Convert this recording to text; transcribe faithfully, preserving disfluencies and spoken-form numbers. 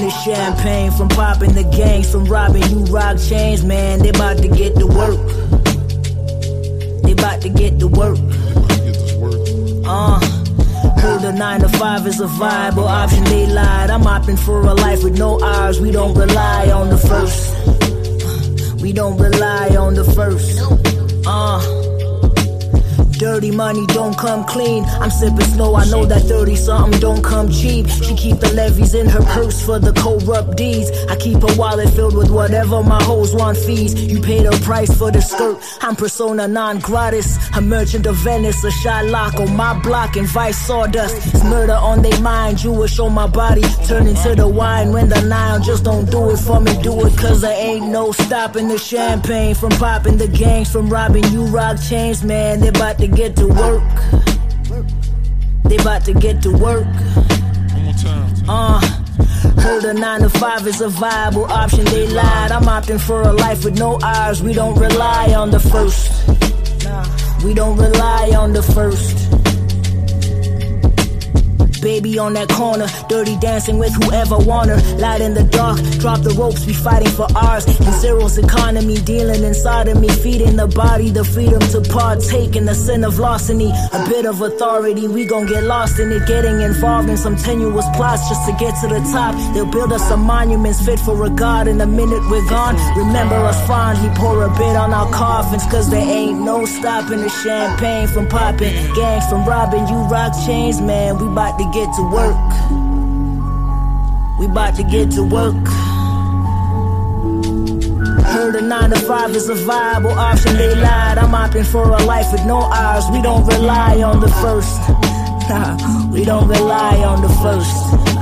the champagne, from popping the gangs, from robbing you rock chains, man. They about to get to work. They about to get to work. Uh, heard the nine to five is a viable option, they lied. I'm opting for a life with no hours. We don't rely on the first. We don't rely on the first. Uh. Dirty money don't come clean. I'm sipping slow, I know that thirty something don't come cheap. She keep the levies in her purse for the corrupt deeds. I keep a wallet filled with whatever my hoes want fees. You pay the price for the skirt, I'm persona non gratis. A merchant of Venice, a Shylock on my block, and vice sawdust. It's murder on their mind, Jewish on my body. Turn into the wine when the Nile. Just don't do it for me, do it cause there ain't no stopping the champagne. From popping the gangs, from robbing you rock chains, man. They about to get to work. They about to get to work. Uh, heard a nine to five is a viable option, they lied. I'm opting for a life with no hours. We don't rely on the first. We don't rely on the first. Baby on that corner, dirty dancing with whoever want her. Light in the dark, drop the ropes, we fighting for ours. In zero's economy, dealing inside of me, feeding the body the freedom to partake in the sin of larceny. A bit of authority, we gon' get lost in it, getting involved in some tenuous plots just to get to the top. They'll build us some monuments fit for a god. In a minute we're gone, remember us fondly, pour a bit on our coffins, cause there ain't no stopping the champagne. From popping gangs, from robbing you rock chains, man. We bout to get to work. We bout to get to work. Heard a nine to five is a viable option, they lied. I'm opting for a life with no hours. We don't rely on the first. Nah, we don't rely on the first.